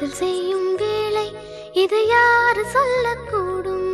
காதல் செய்யும் வேளை இது யாரு சொல்லக்கூடும்?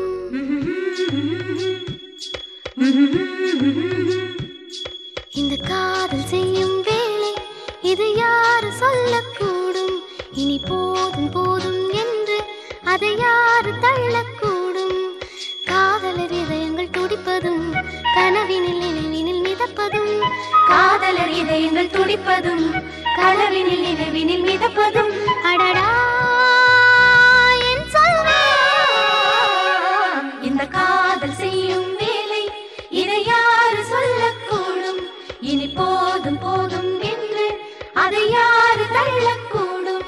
இந்த காதல் செய்யும் வேளை இது யாரு சொல்லக்கூடும்? இனி போதும் போதும் என்று அதை யாரு தள்ளக்கூடும்? காதலர் இதயங்கள் துடிப்பதும் கனவினில் நினைவினில் மிதப்பதும், காதலர் இதயங்கள் துடிப்பதும் கனவினில் நினைவினில் மிதப்பதும். அடடா என் சொல்வே, இந்த காதல் செய்யும் வேளை இதை யாரு சொல்லக்கூடும்? இனி போதும் போதும் என்று அதை யாரு தள்ளக்கூடும்?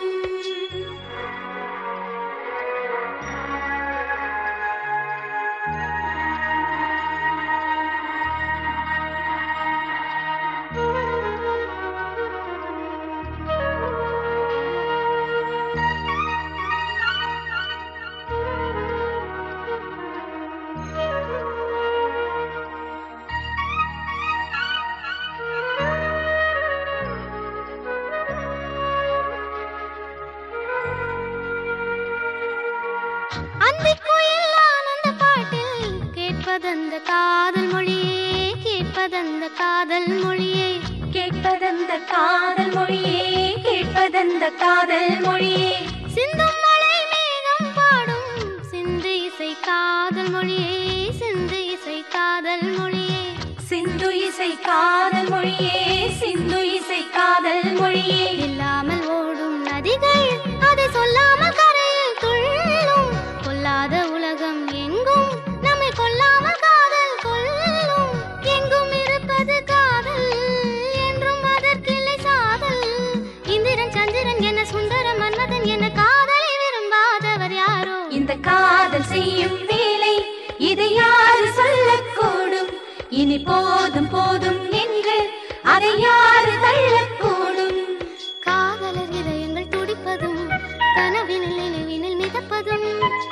கேட்பதந்த காதல் மொழியே, கேட்பதந்த காதல் மொழியே, கேட்பதந்த காதல் மொழியே, கேட்பதந்த காதல் மொழியே. சிந்தும் மலை மேகம் பாடும் சிந்து இசை காதல் மொழியே, சிந்து இசை காதல் மொழியே, சிந்து இசை காதல் மொழியே, சிந்து இசை காதல் மொழியே. இல்லாமல் ஓடும் நதிகள் அதை சொல்லாமல் கரையில் துள்ளும், கொல்லாத உலகம் எங்கும் நம்மை கொல்லாமல் காதல் கொல்லும். எங்கும் இருப்பது காதல் என்றும் அதற்கில்லை சாதல். இந்திரன் சந்திரன் என சுந்தர மன்மதன் என காதலை விரும்பாதவர் யாரோ? இந்த காதல் செய்யும் வேளை இதை யாரு சொல்லக்கூடும்? இனி போதும் போதும் என்று அதை யாரு தள்ளக்கூடும்? காதலர் இதயங்கள் துடிப்பதும் கனவினில் நினைவினில் மிதப்பதும்,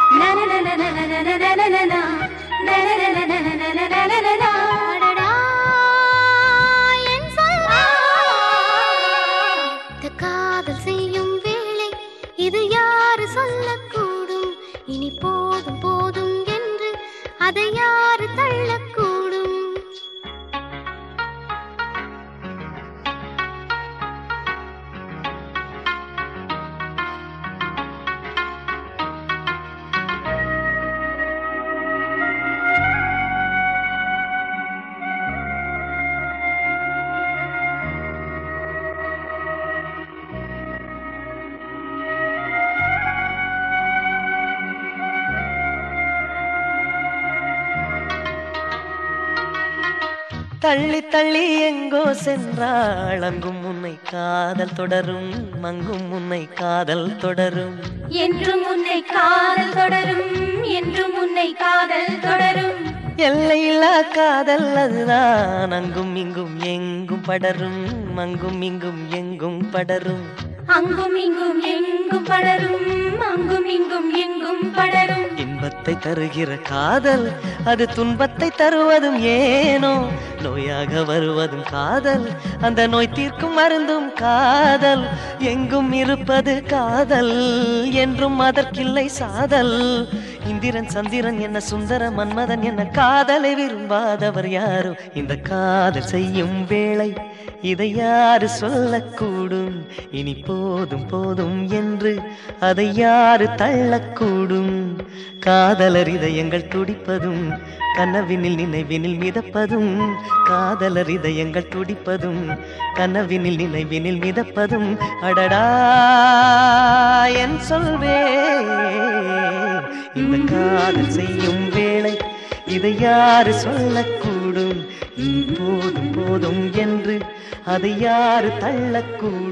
அடடா என் சொல்வே, இந்த காதல் செய்யும் வேளை இது யாரு சொல்லக்கூடும்? இனி போதும் போதும் என்று அதை யாரு தள்ளக்கூடும்? தள்ளி தள்ளி எங்கோ சென்றாள், அங்கும் உன்னை காதல் தொடரும், அங்கும் உன்னை காதல் தொடரும், என்றும் உன்னை காதல் தொடரும், என்றும் உன்னை காதல் தொடரும். எல்லையில்லா காதல் அதுதான், அங்கும் இங்கும் எங்கும் படரும், அங்கும் இங்கும் எங்கும் படரும், அங்கும் இங்கும் எங்கும் படரும், அங்கும் இங்கும் எங்கும் படரும். இன்பத்தை தருகிற காதல் அது துன்பத்தை தருவதும் ஏனோ? நோயாக வருவதும் காதல், அந்த நோய் தீர்க்கும் மருந்தும் காதல். எங்கும் இருப்பது காதல் என்றும் அதற்கில்லை சாதல். இந்திரன் சந்திரன் என்ன சுந்தர மன்மதன் என்ன காதலை விரும்பாதவர் யாரோ? இந்த காதல் செய்யும் வேளை இதை யாரு சொல்லக்கூடும்? இனி போதும் போதும் என்று அதை யாரு தள்ளக்கூடும்? காதலர் இதயங்கள் துடிப்பதும் கனவினில் நினைவினில் மிதப்பதும், காதலர் இதயங்கள் துடிப்பதும் கனவினில் நினைவினில் மிதப்பதும். அடடா என் சொல்வே, இந்த காதல் செய்யும் வேளை இதை யாரு சொல்லக்கூடும்? போதும் போதும் என்று அதை யாரு தள்ளக்கூடும்?